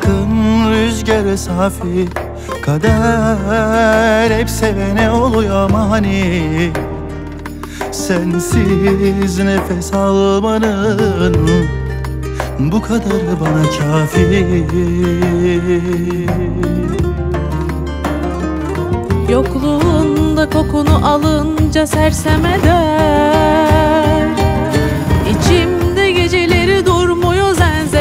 Salkın rüzgarı safi, kader hep sevene oluyor mani. Sensiz nefes almanın bu kadar bana kafi. Yokluğunda kokunu alınca sersem eder. İçimde geceleri durmuyor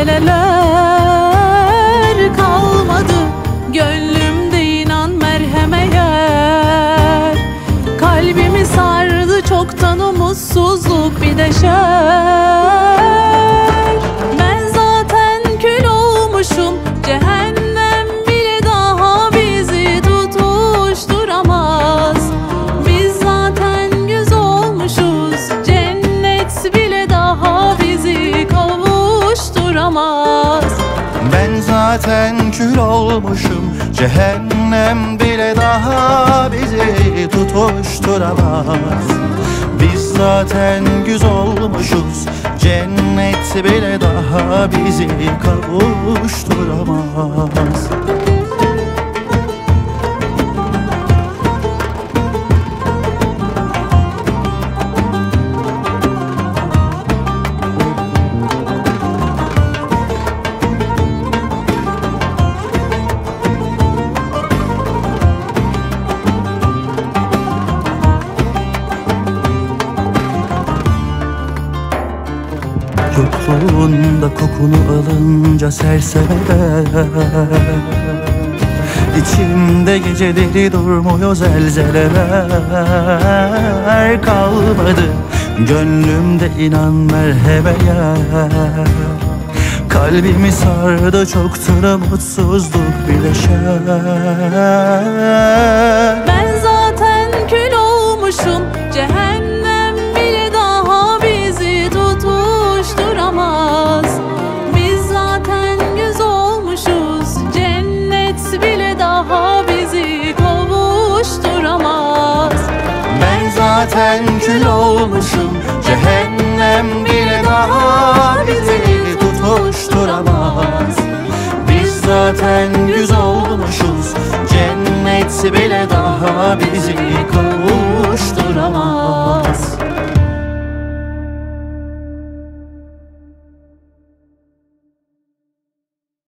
zelzeleler. Kalmadı gönlümde inan merheme yer. Kalbimi sardı çoktan umutsuzluk bir de şer. Ben zaten kül olmuşum, cehennem bile daha bizi tutuşturamaz. Biz zaten güz olmuşuz, cennet bile daha bizi kavuşturamaz. Ben zaten kül olmuşum, cehennem bile daha bizi tutuşturamaz. Biz zaten güz olmuşuz, cennet bile daha bizi kavuşturamaz. Yokluğunda kokunu alınca sersem eder. İçimde geceleri durmuyor zelzeleler. Kalmadı gönlümde inan merheme yer. Kalbimi sardı çoktur mutsuzluk bileşer. Ben zaten kül olmuşum, cehennem bile daha bizi tutuşturamaz. Biz zaten güz olmuşuz, cennet bile daha bizi kavuşturamaz. Ben zaten kül olmuşum, cehennem bile daha bizi tutuşturamaz. Biz zaten güz olmuşuz, cennet bile daha bizi kavuşturamaz.